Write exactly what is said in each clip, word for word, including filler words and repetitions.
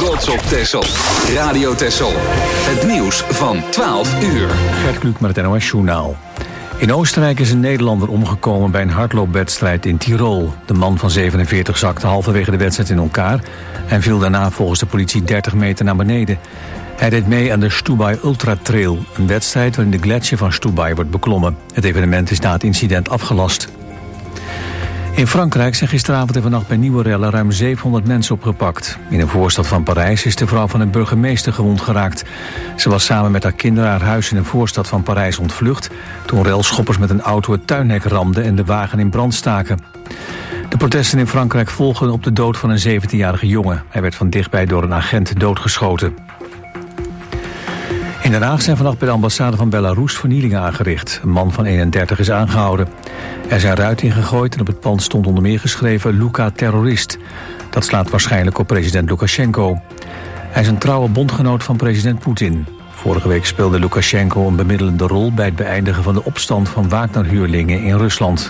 trots op Texel. Radio Texel. Het nieuws van twaalf uur. Gert Kluk met het N O S-journaal. In Oostenrijk is een Nederlander omgekomen bij een hardloopwedstrijd in Tirol. De man van zevenenveertig zakte halverwege de wedstrijd in elkaar en viel daarna volgens de politie dertig meter naar beneden. Hij deed mee aan de Stubai Ultra Trail, een wedstrijd waarin de gletsjer van Stubai wordt beklommen. Het evenement is na het incident afgelast. In Frankrijk zijn gisteravond en vannacht bij nieuwe rellen ruim zevenhonderd mensen opgepakt. In een voorstad van Parijs is de vrouw van een burgemeester gewond geraakt. Ze was samen met haar kinderen haar huis in een voorstad van Parijs ontvlucht toen relschoppers met een auto het tuinhek ramden en de wagen in brand staken. De protesten in Frankrijk volgen op de dood van een zeventienjarige jongen. Hij werd van dichtbij door een agent doodgeschoten. In Den Haag zijn vannacht bij de ambassade van Belarus vernielingen aangericht. Een man van eenendertig is aangehouden. Er zijn ruiten ingegooid en op het pand stond onder meer geschreven Luka terrorist. Dat slaat waarschijnlijk op president Lukashenko. Hij is een trouwe bondgenoot van president Poetin. Vorige week speelde Lukashenko een bemiddelende rol bij het beëindigen van de opstand van Wagner-huurlingen in Rusland.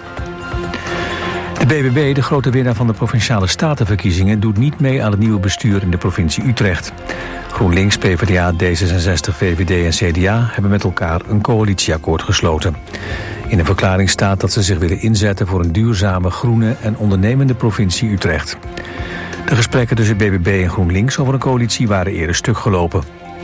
De B B B, de grote winnaar van de Provinciale Statenverkiezingen, doet niet mee aan het nieuwe bestuur in de provincie Utrecht. GroenLinks, PvdA, D zesenzestig, V V D en C D A hebben met elkaar een coalitieakkoord gesloten. In een verklaring staat dat ze zich willen inzetten voor een duurzame, groene en ondernemende provincie Utrecht. De gesprekken tussen B B B en GroenLinks over een coalitie waren eerder stuk gelopen.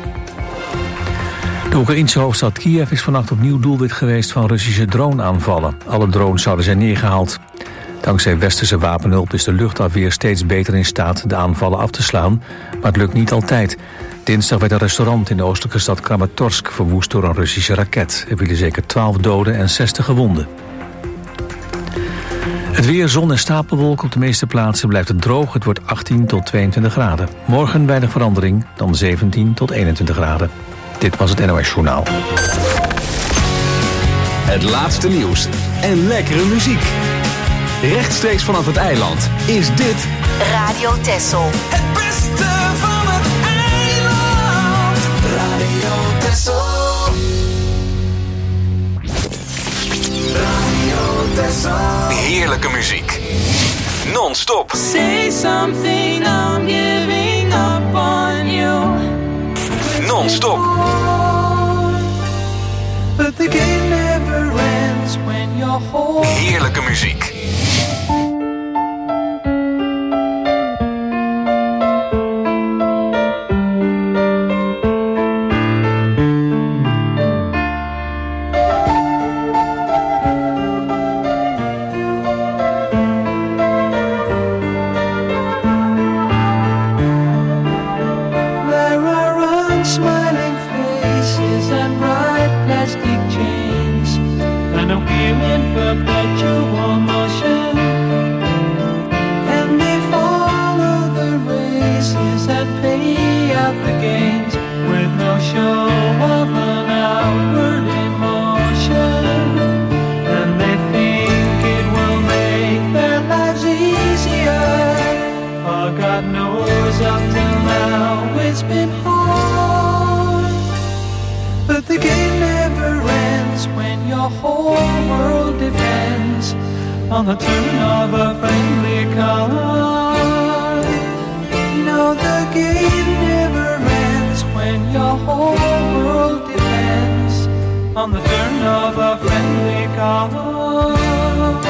De Oekraïense hoofdstad Kiev is vannacht opnieuw doelwit geweest van Russische droneaanvallen. Alle drones zouden zijn neergehaald. Dankzij westerse wapenhulp is de luchtafweer steeds beter in staat de aanvallen af te slaan, maar het lukt niet altijd. Dinsdag werd een restaurant in de oostelijke stad Kramatorsk verwoest door een Russische raket. Er vielen zeker twaalf doden en zestig gewonden. Het weer, zon en stapelwolken op de meeste plaatsen blijft het droog. Het wordt achttien tot tweeëntwintig graden. Morgen weinig verandering, dan zeventien tot eenentwintig graden. Dit was het N O S-journaal. Het laatste nieuws en lekkere muziek. Rechtstreeks vanaf het eiland is dit Radio Texel. Het beste van het eiland. Radio Texel. Radio Texel. heerlijke muziek. Non-stop. Say something, I'm giving up on you. Non-stop. But the game never ends when you're whole. Heerlijke muziek. On the turn of a friendly card. No, the game never ends when your whole world depends on the turn of a friendly card.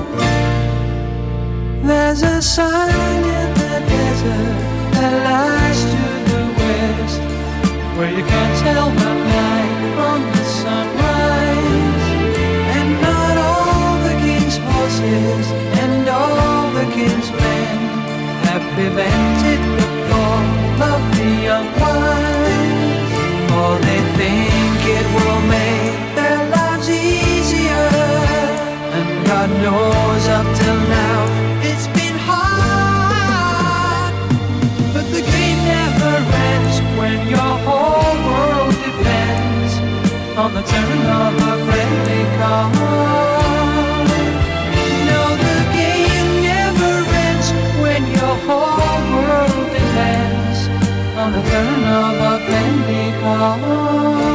There's a sign in the desert that lies to the west, where you can't tell the night from the sunrise. And not all the king's horses and all the king's men have prevented the fall of the young ones. For they think it will make their lives easier, and God knows up till now it's been hard. But the game never ends when your whole world depends on the turn of a friendly card. No, the game never ends when your whole world depends on the turn of a friendly card.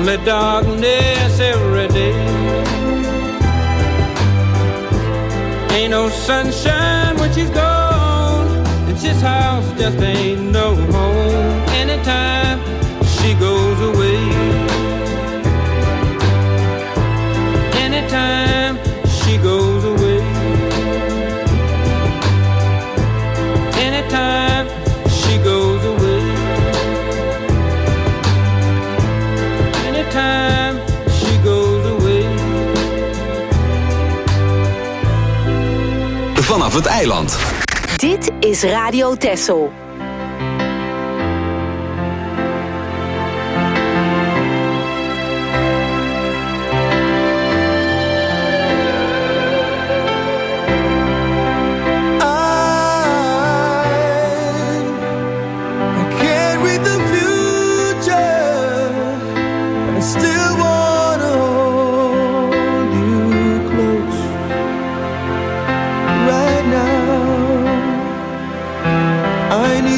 only darkness every day. Ain't no sunshine when she's gone, and this house just ain't no home anytime she goes away. Anytime she goes away. Anytime she goes away. Anytime she goes away. Vanaf het eiland. Dit is Radio Texel. I need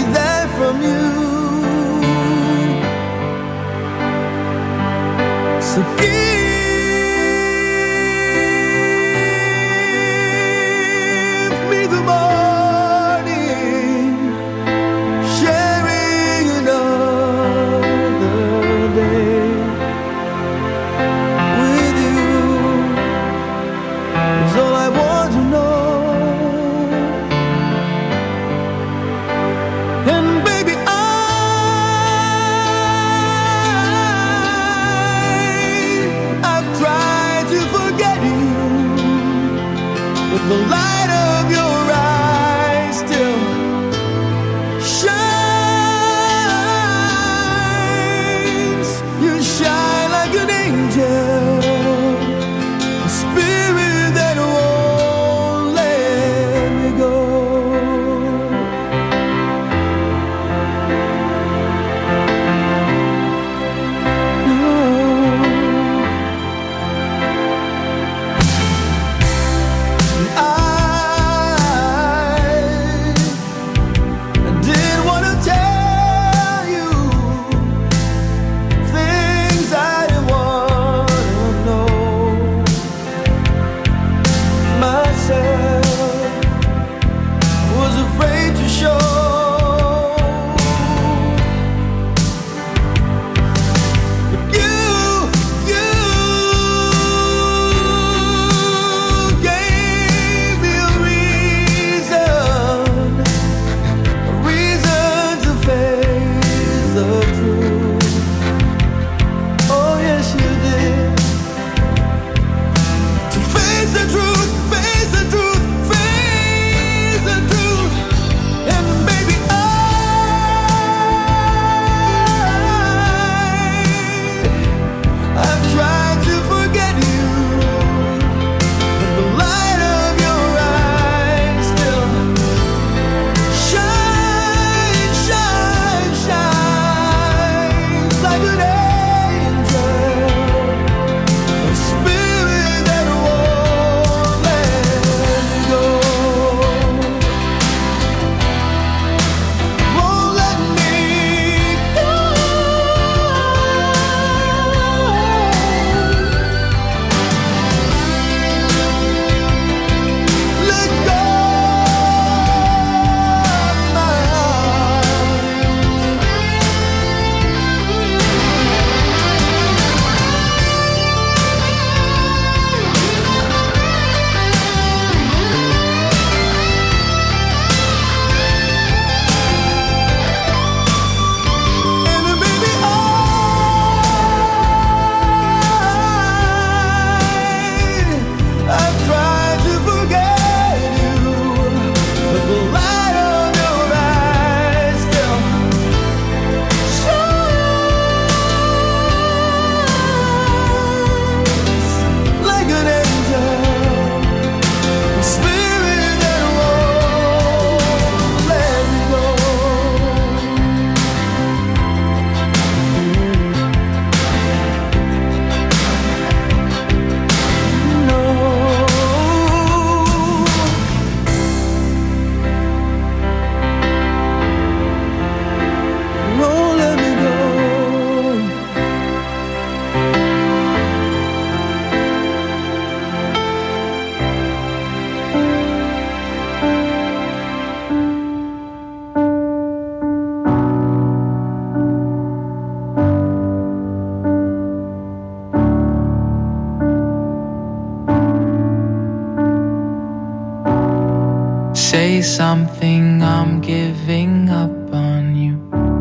something, I'm giving up on you.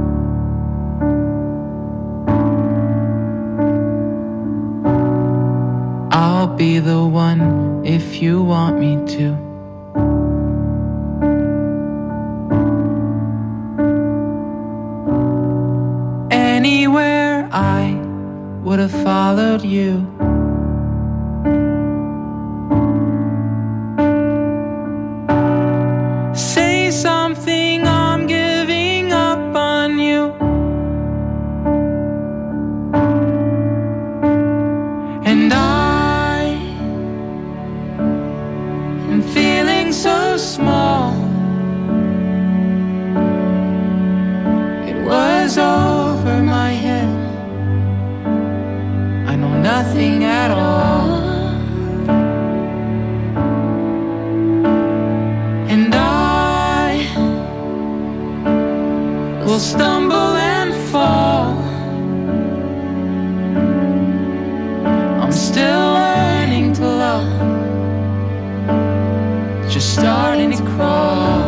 I'll be the one if you want me to. Anywhere I would have followed you. Say something, I'm giving up on you. And I am feeling so small. It was over my head. I know nothing at all. And I will stumble and fall. I'm still learning to love, just starting to crawl.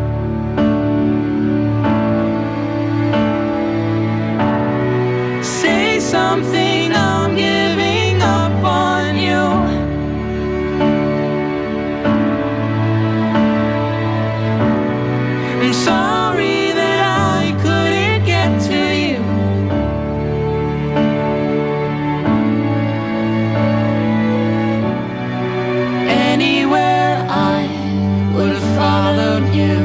Say something, I'm giving up on you. I'm sorry that I couldn't get to you. Anywhere I would have followed you.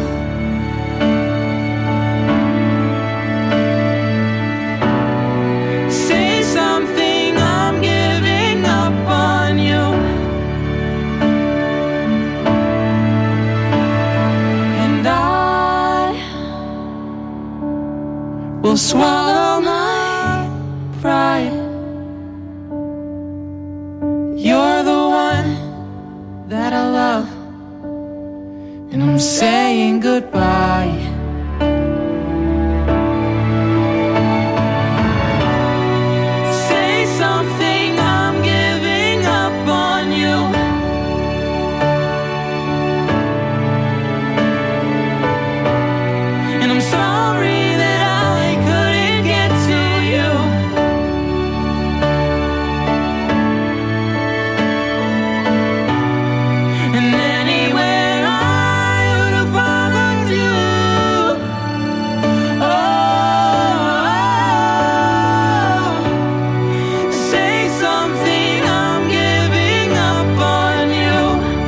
Say something, I'm giving up on you. And I will swallow my pride. You're the one that I love, and I'm saying goodbye. Say something, I'm giving up on you. And I'm sorry that I couldn't get to you. And anywhere I would have followed you. Oh, say something, I'm giving up on you.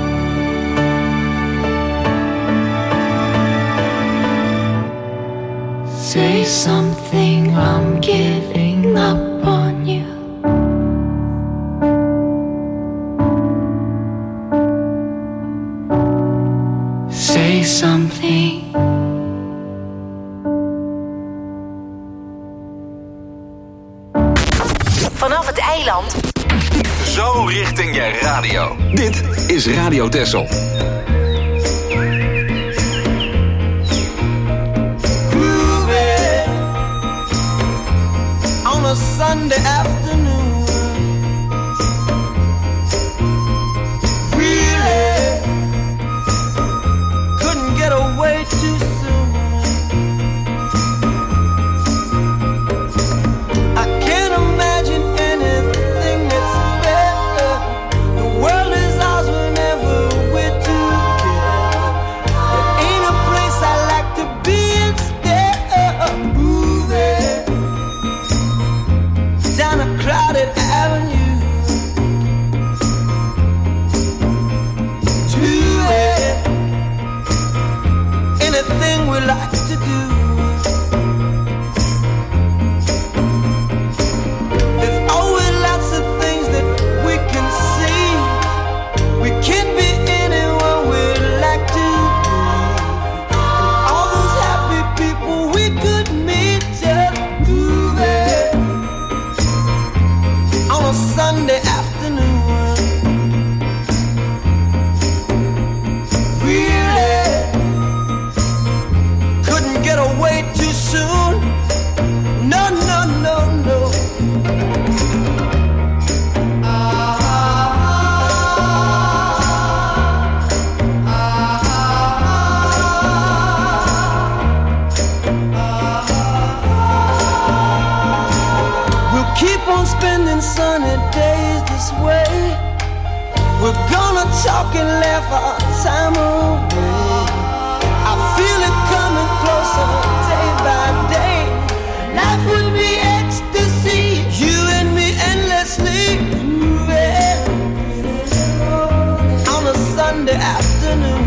Say something, I'm giving up on you. Say something. Vanaf het eiland Zo richting je radio. Dit is Radio Texel. Grooving on a Sunday afternoon. Really couldn't get away too soon. I can't imagine anything that's better. The world is ours whenever we're together. There ain't a place I like to be instead of moving down a crowded avenue to it. Anything we like to do. There's always lots of things that we can see. We can be anyone we'd like to be. And all those happy people we could meet just moving on a Sunday afternoon. Really couldn't get away too soon. No, no, no, no. Ah, ah, ah, spending sunny days this way. We're gonna talk and laugh our time away. I feel it coming closer day by day. Life will be ecstasy, you and me endlessly. Ooh, yeah. On a Sunday afternoon.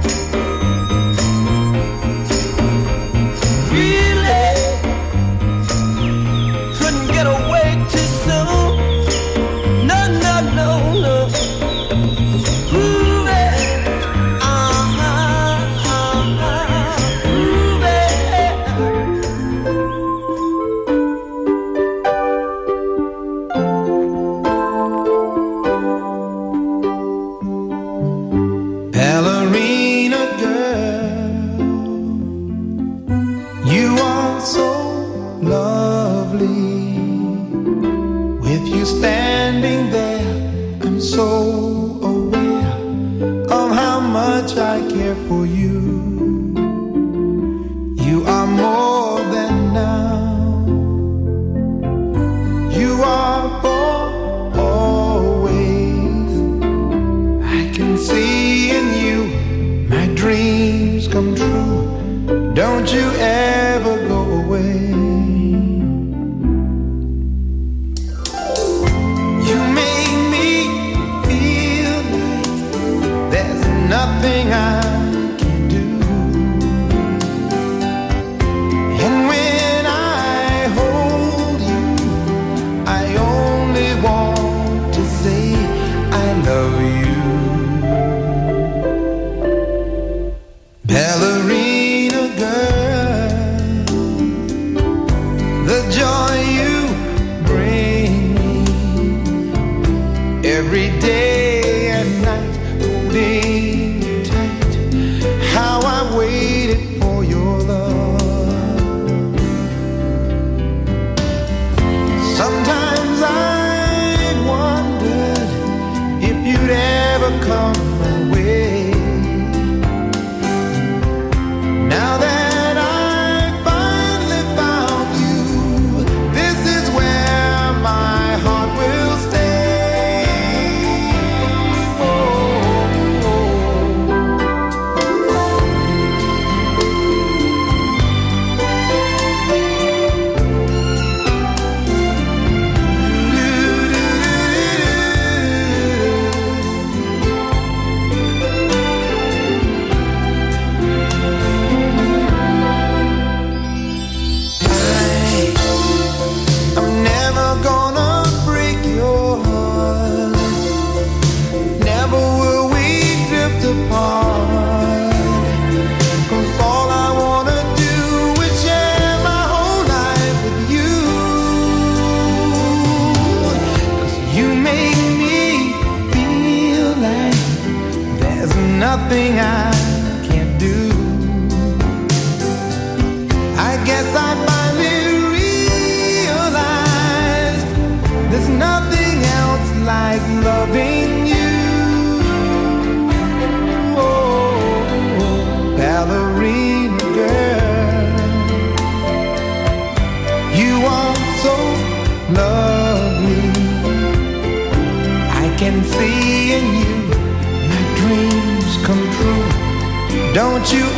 Don't you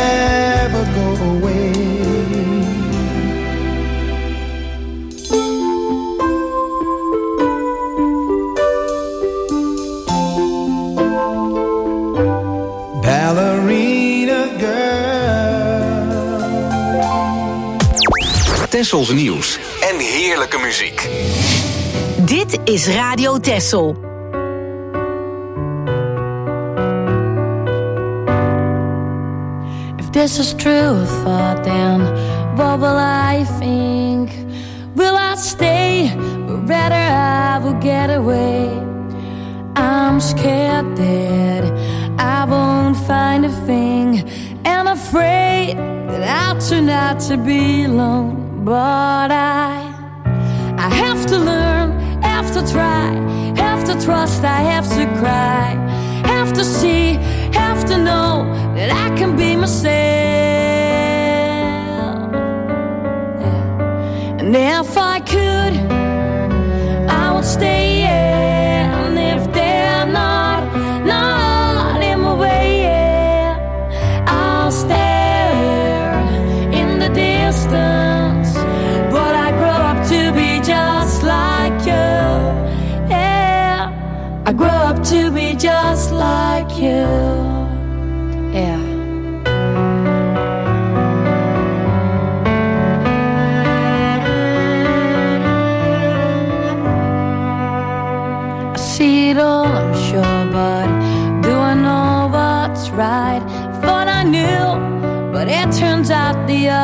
ever go away. Ballerina girl. Tessels nieuws en heerlijke muziek. Dit is Radio Tessel. This is true thought, then what will I think? Will I stay? Or rather I will get away. I'm scared that I won't find a thing, and afraid that I'll turn out to be alone. But I, I have to learn, have to try, have to trust, I have to cry, have to see, have to know that I can be myself. Yeah. And if I could,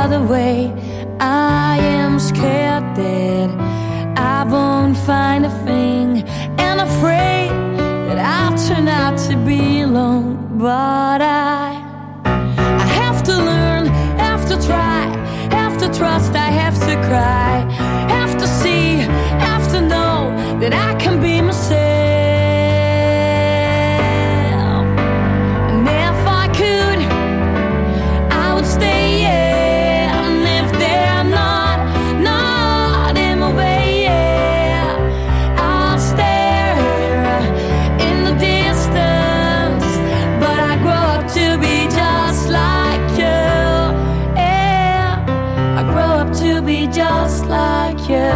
other way. I am scared that I won't find a thing, and afraid that I'll turn out to be alone. But I, I have to learn, have to try, have to trust, I have to cry, have to see, have to know that I can be myself. And if I could, I would stay, yeah. And if they're not, not in my way, yeah, I'll stare in the distance. But I grow up to be just like you, yeah. I grow up to be just like you.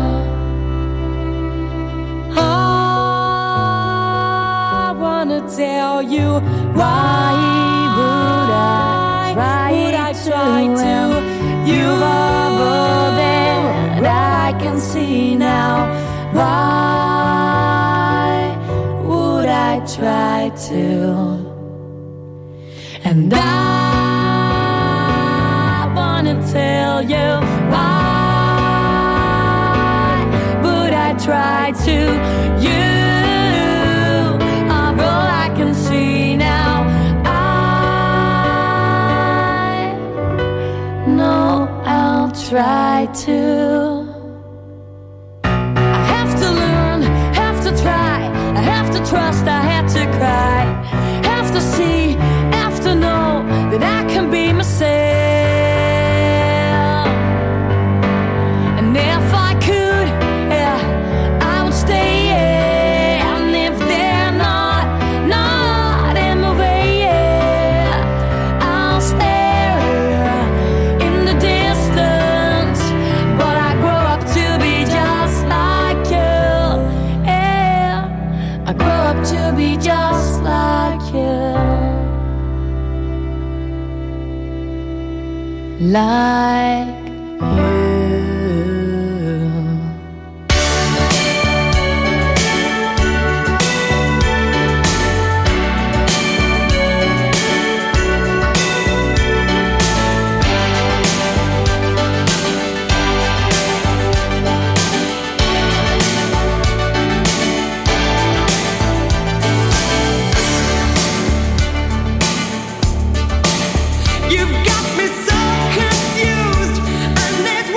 Tell you why would I try, would I try to, to you are all that I can see now. Why would I try to? And I wanna tell you why would I try to you. See now, I know I'll try to. I have to learn, have to try, I have to trust, I have to cry, have to see, have to know that I can be myself. And if I could, yeah, I would stay, yeah. And if they're not, not to be just like you, like You've got me so confused, and there's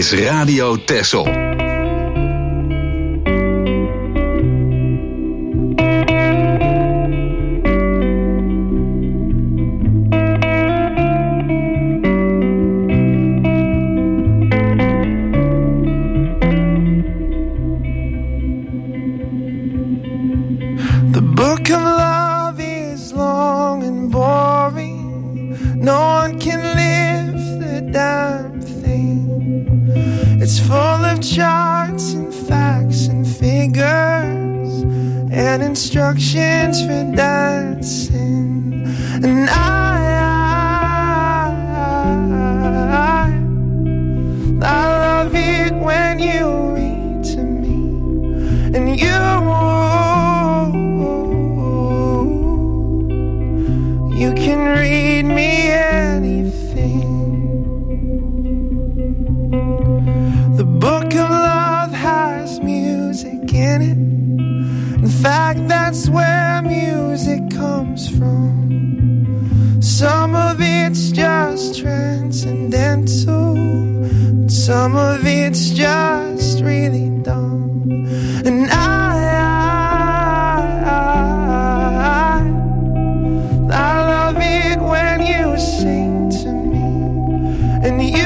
is Radio Texel. Instructions for dancing, and I, I, I love it when you read to me, and you, you can read me anything. The book of love has music in it. In fact, that's where music comes from. Some of it's just transcendental, some of it's just really dumb. And I, I, I, I love it when you sing to me, and you,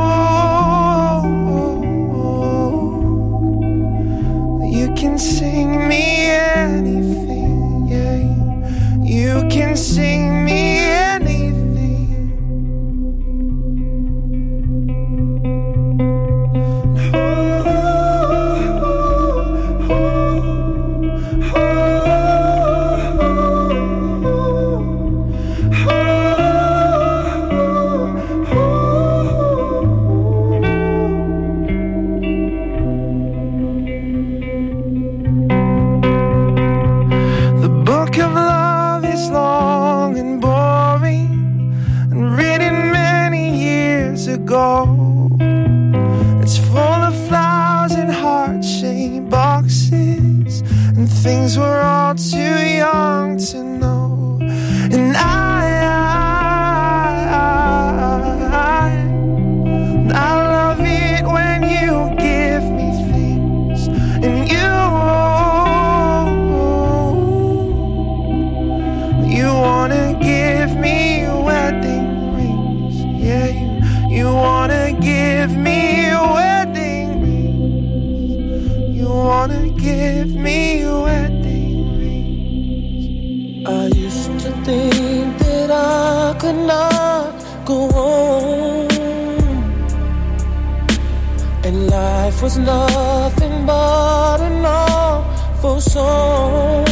you can sing me anything, yeah. You can sing me anything. It's full of flowers and heart-shaped boxes and things we're all too young to know. And I, I, I, I love it when you give me things, and you, you wanna give me wedding rings, yeah. You You wanna give me wedding rings. You wanna give me wedding rings. I used to think that I could not go on, and life was nothing but an awful song.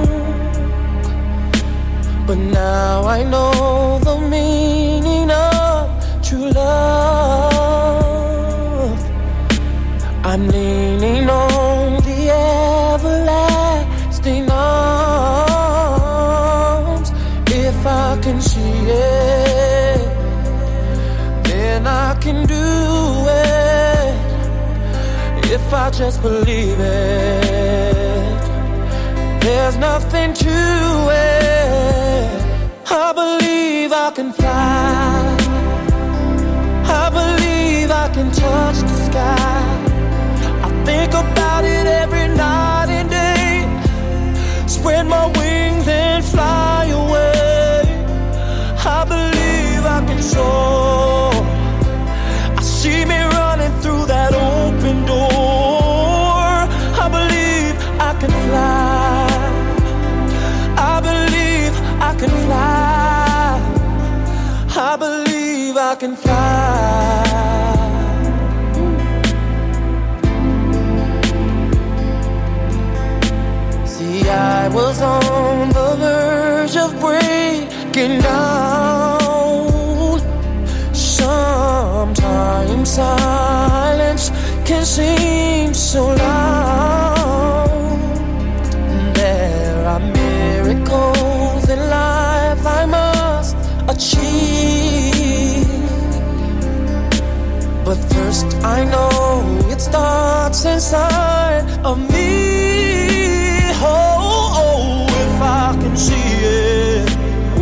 But now I know the meaning of true love. I'm leaning on the everlasting arms. If I can see it, then I can do it. If I just believe it, there's nothing to it. I believe I can fly, I believe I can touch the sky. I think about it every night and day. Spread my wings and fly away. I believe I can soar. I see me running through that open door. I believe I can fly, I believe I can fly, I believe I can fly. See, I was on the verge of breaking down. Sometimes silence can seem so loud. There are miracles in life I must achieve. But first I know it starts inside of me. Oh, oh, if I can see it,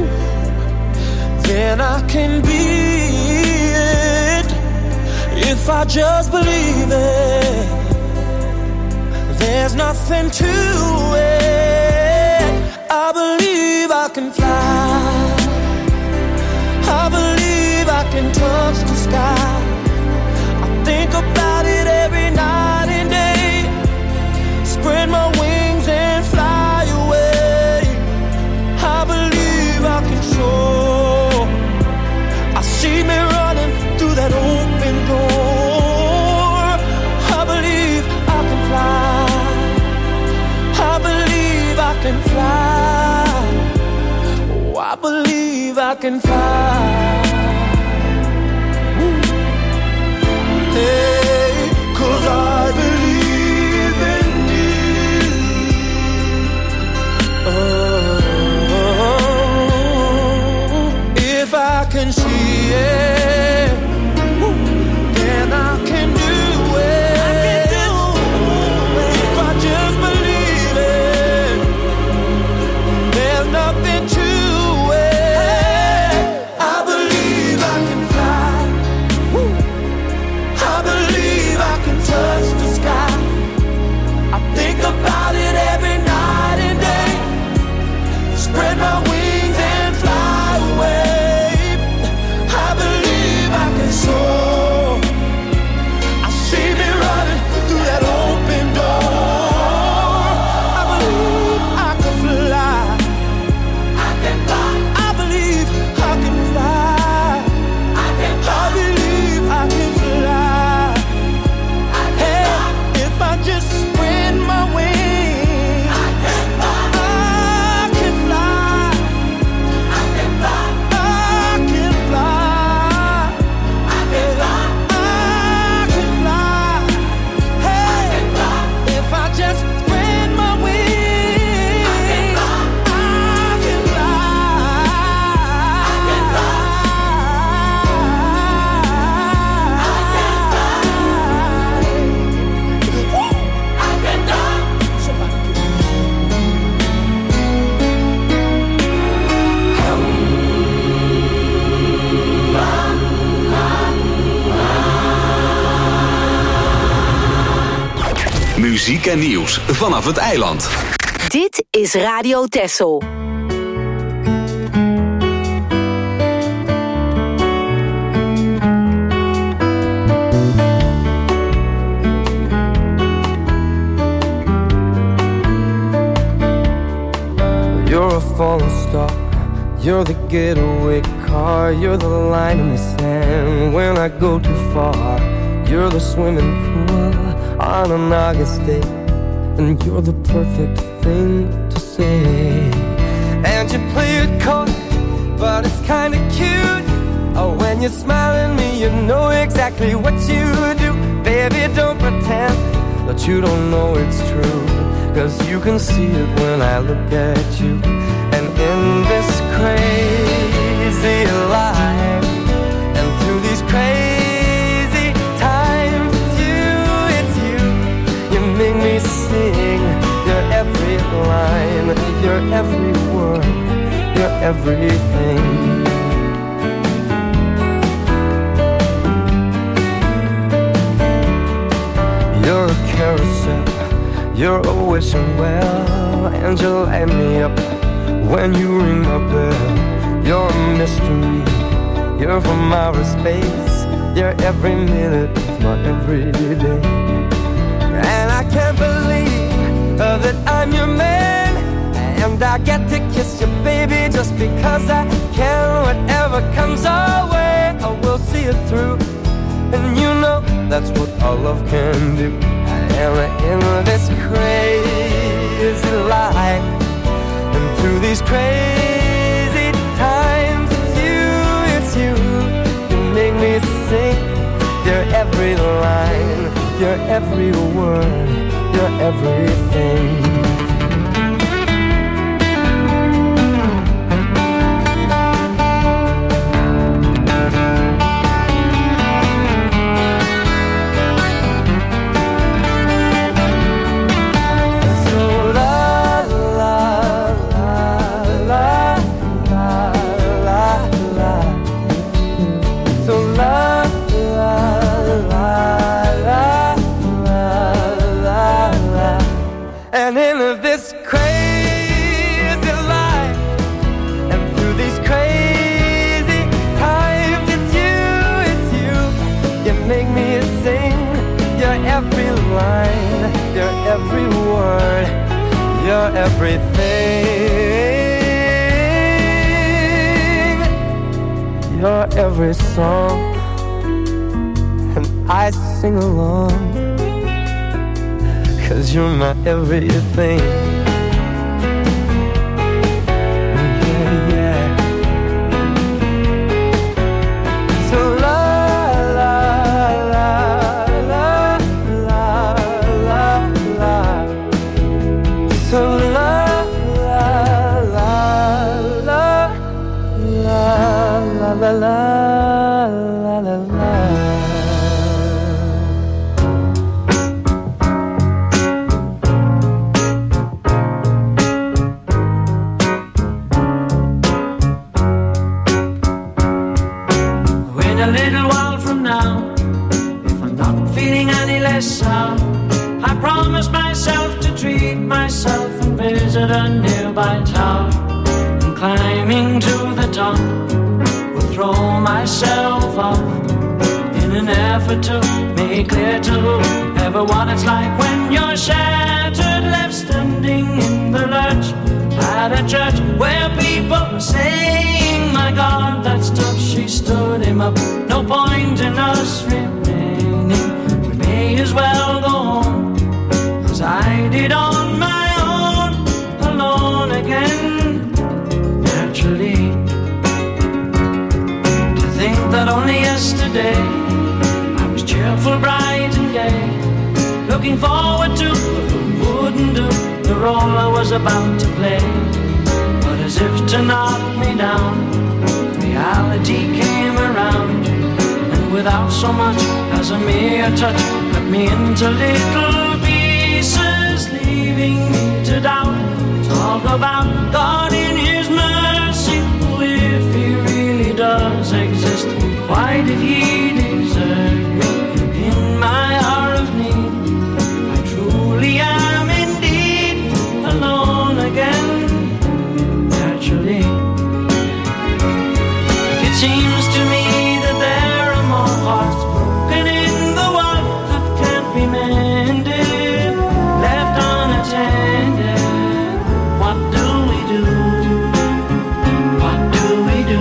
then I can be it. If I just believe it, there's nothing to it. I believe I can fly, I believe I can touch the sky. I think about it every night and day, spread my wings and fly away. I believe I can soar, I see me running through that open door. I believe I can fly, I believe I can fly. Oh, I believe I can fly. Hey, 'cause I believe in you. Oh, if I can see it, then I can do it. I can do it. If I just believe it, there's nothing to it. I believe I can fly, I believe I can touch the sky. I think about it every night and day, spread my wings and fly away. I believe I can soar, I see me running through that open door. I believe I can fly, I can fly. I believe I can fly, I can fly. I believe I can fly. Hey, if I just spread my wings, I can fly, I can fly, I can fly, I can fly, I can fly, I can fly. Hey, if I just spread my wings, I can fly, I can Muziek en nieuws vanaf het eiland. Dit is Radio Texel. You're a falling star, you're the getaway car, you're the line in the sand when I go too far. You're the swimming pool on an August day, and you're the perfect thing to say. And you play it cold, but it's kinda cute. Oh, when you smile at me, you know exactly what you do. Baby, don't pretend that you don't know it's true, 'cause you can see it when I look at you. And in this crazy life, and through these crazy times, it's you, it's you. You make me sing your every line, your every word, your everything. You're a carousel, you're a wishing well, and you light me up when you ring my bell. You're a mystery, you're from outer space, you're every minute of my everyday. And I can't believe uh, that I'm your man, and I get to kiss you, baby, just because I can. Whatever comes our way, I will see it through, and you know that's what our love can do. And in this crazy life, and through these crazy times, it's you, it's you. You make me sing your every line, your every word, your everything. So la la la every song, and I sing along, 'cause you're my everything. Yeah, yeah. So la la la la la la la. So la la la la la la la la la la. A little while from now, if I'm not feeling any less sound, I promise myself to treat myself and visit a nearby town. And climbing to the top, will throw myself off in an effort to make clear to whoever what it's like when you're shattered, left standing in the lurch at a church where people are saying, my God, that stuff, she stood him up. No point in us remaining, we may as well go home, as I did on my own, alone again, naturally. To think that only yesterday I was cheerful, bright and gay, looking forward to what wouldn't do the role I was about to play. But as if to knock me down, reality came around, and without so much as a mere touch, cut me into little pieces, leaving me to doubt. Talk about God in His mercy, if He really does exist, why did He desert me in my hour of need? I truly am indeed alone again, naturally. It seems to me that there are more hearts broken in the world that can't be mended, left unattended. What do we do? What do we do?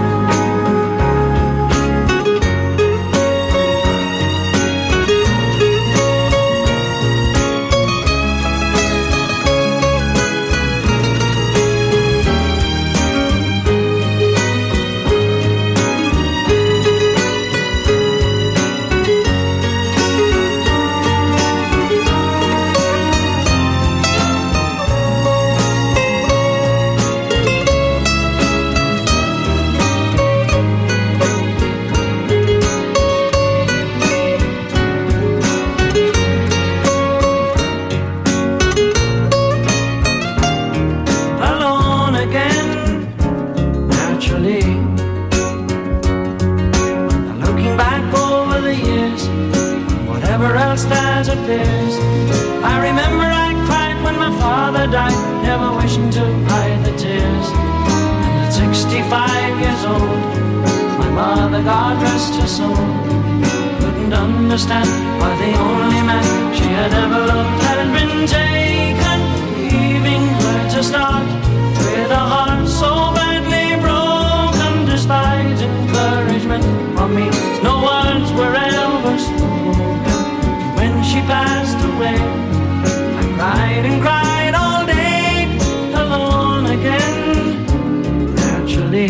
I remember I cried when my father died, never wishing to hide the tears. And at sixty-five years old, my mother, God rest her soul, couldn't understand why the only man she had ever loved had been taken, leaving her to start with a heart so badly broken. Despite encouragement from me, no words were ever spoken. When she passed away, I cried and cried all day, alone again, naturally.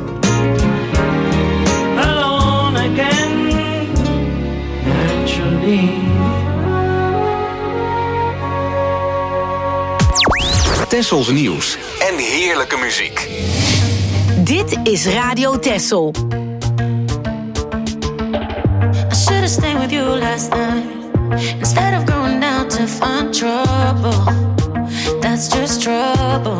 Alone again, naturally. Tessels nieuws en heerlijke muziek. Dit is Radio Tessel. I should have stayed with you last night instead of going down to find trouble. That's just trouble.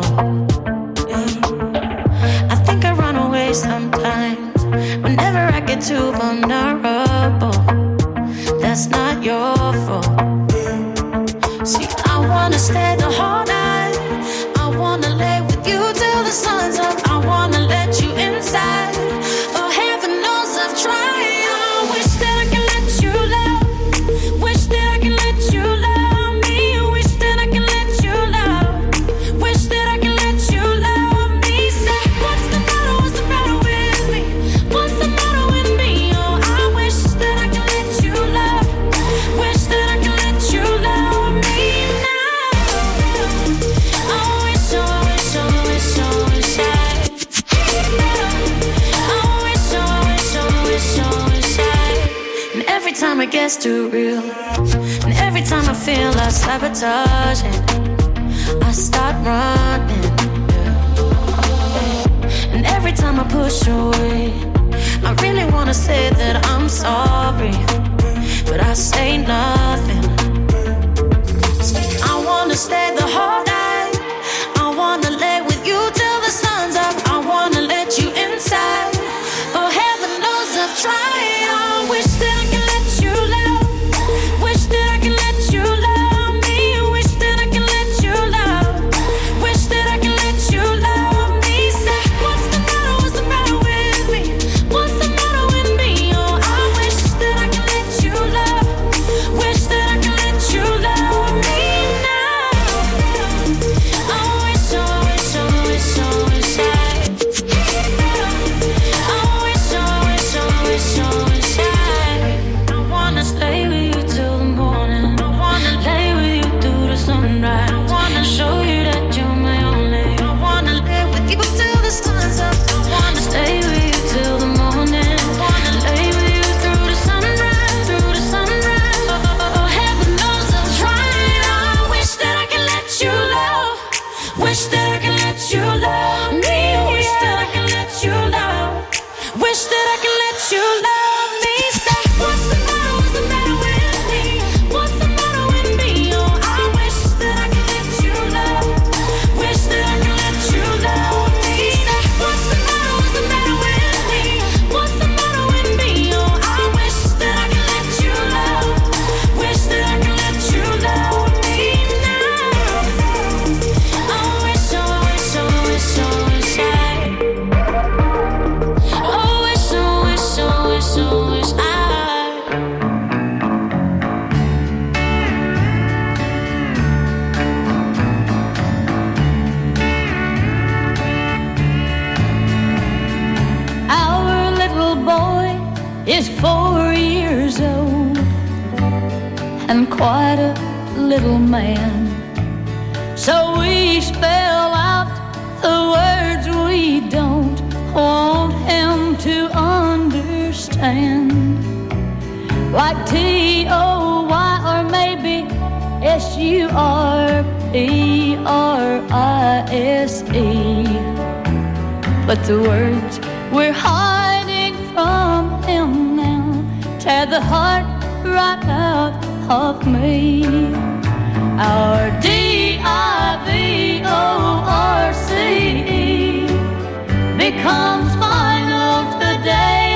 Yeah. I think I run away sometimes whenever I get too vulnerable. That's not your fault. See, I wanna stay the whole night. I wanna lay with you till the sun's up. I wanna let you inside. Oh, heaven knows I've tried. Wish that I can let gets too real. And every time I feel like sabotaging, I start running. Yeah. And every time I push away, I really wanna say that I'm sorry, but I say nothing. I wanna stay the whole night. I wanna lay with you till the sun's up. I wanna let you inside. Oh, heaven knows I've tried. I wish that I can let you love. Wish that I can let you love me. Wish that I can let you love. Wish that I can let you love me. Say, what's the matter? What's the matter with me? What's the matter with me? Oh, I wish that I can let you love. Wish that I can let you love me now. I wish, I wish, I wish, I wish I. I wish, I wish, I wish, I wish I. I wanna stay with you till the morning. I wanna lay with you through the sunrise. I wanna show you that you're my only. I wanna live with you till the sun's up. I wanna stay with you till the morning. I wanna lay with you through the sunrise, through the sunrise. Oh, oh, heaven knows I'm trying. I wish that I can let you love. Wish that I can let you love me. Wish that I can let you love. Wish that I can let you love me. Say, what's the matter? What's the matter with me? What's the matter with me? Oh, I wish that I can let you love. Wish that I can let you love me. Say, what's the matter? What's the matter with me? What's the matter with me? Oh, I wish that I can let you love. Wish that I can let you love me now. I wish, I wish, I wish, I wish I. Oh, wish, I wish, I wish, I wish I. Our little boy is four years old and quite a little man. So we spell out the words we don't want him to understand, like T O Y or maybe S U R P R I S E. But the words we're hiding from him now tear the heart right out of me. Our D I V O R C E becomes final today.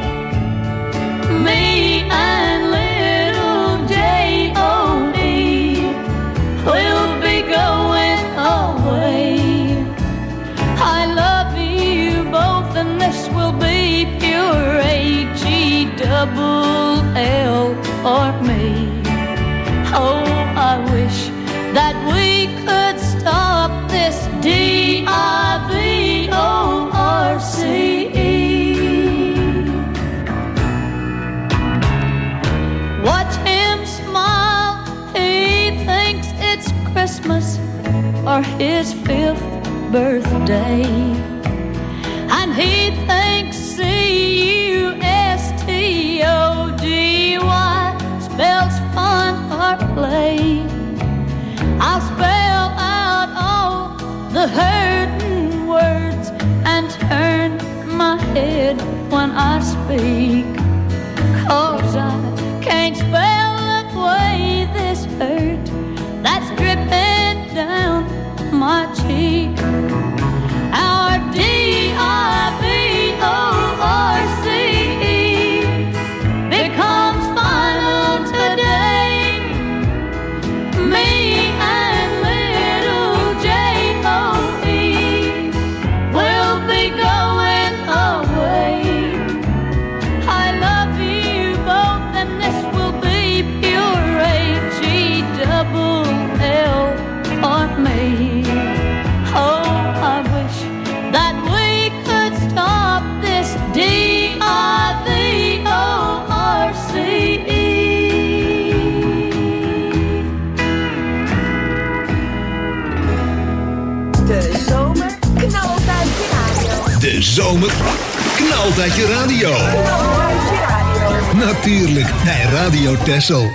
Me and little J O E will be going away. I love you both and this will be pure H E double L for me. Oh, I wish that we could stop this D I V O R C E. Watch him smile, he thinks it's Christmas or his fifth birthday. And he thinks C U S T O G Y spells fun or play. I'll spell out all the hurting words and turn my head when I speak, 'cause I can't spell away this hurt that's dripping down my cheek. Our D I V O R C E becomes final today. Me and little J O E will be going away. I love you both and this will be pure H E double L for me. Oh, I wish that we could stop this D I V O R C E. De zomer knalt uit je radio. De zomer knalt uit je radio. Knalt uit je radio. Natuurlijk, bij Radio Texel.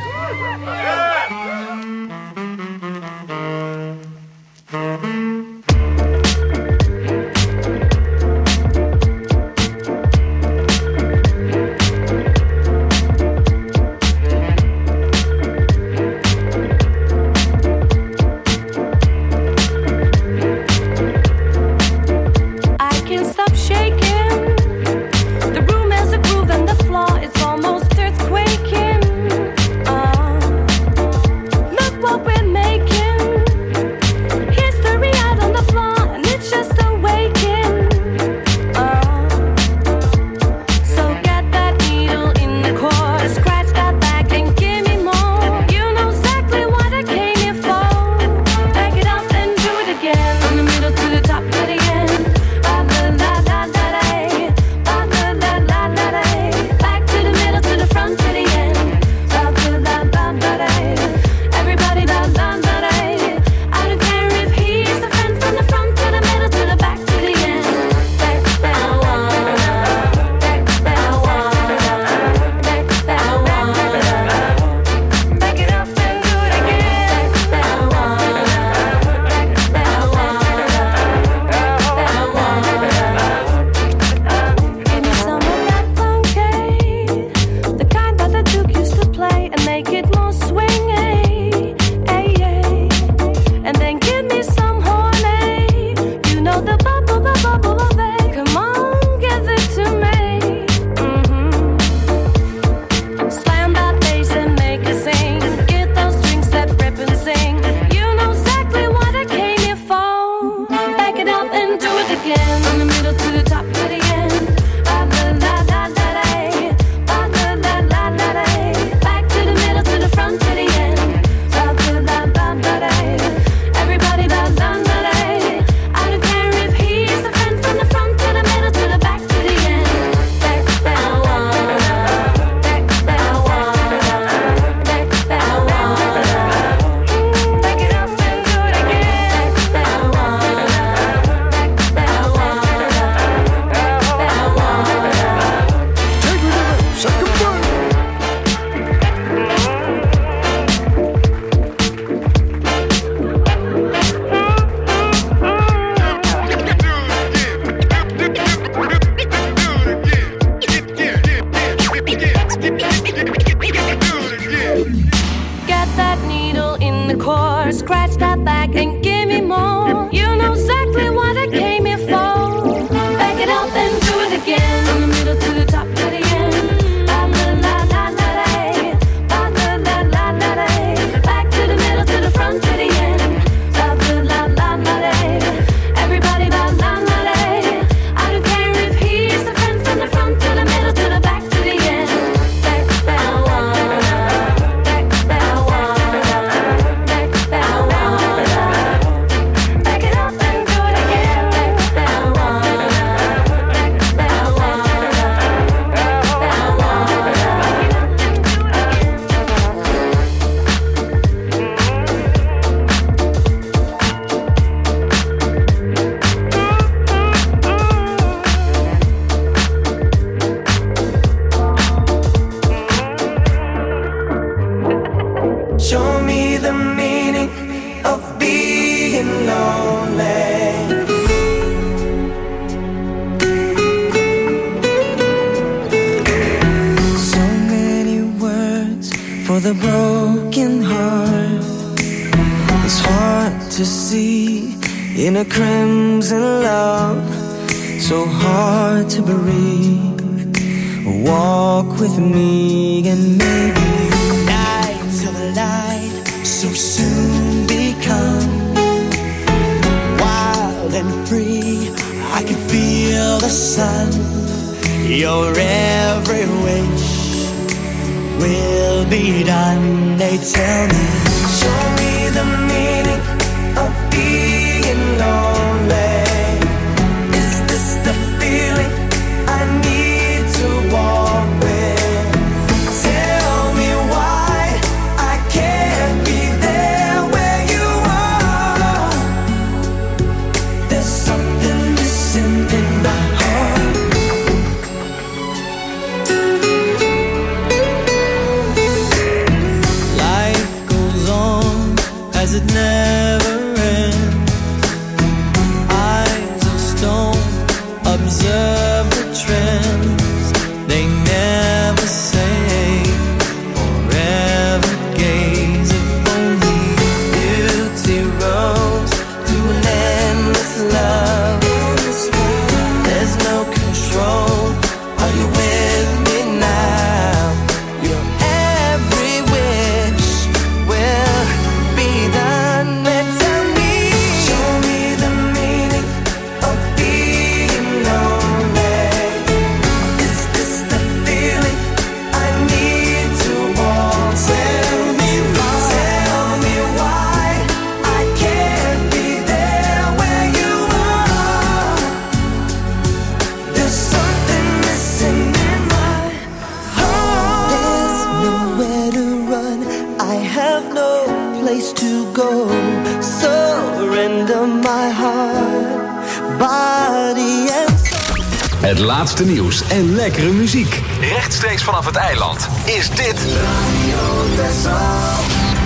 body and soul. Het laatste nieuws en lekkere muziek. Rechtstreeks vanaf het eiland is dit Radio Texel.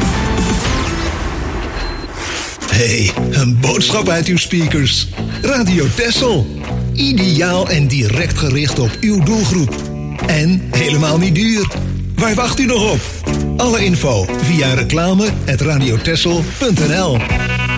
Hey, een boodschap uit uw speakers. Radio Texel. Ideaal en direct gericht op uw doelgroep. En helemaal niet duur. Waar wacht u nog op? Alle info via reclame at radiotexel punt n l.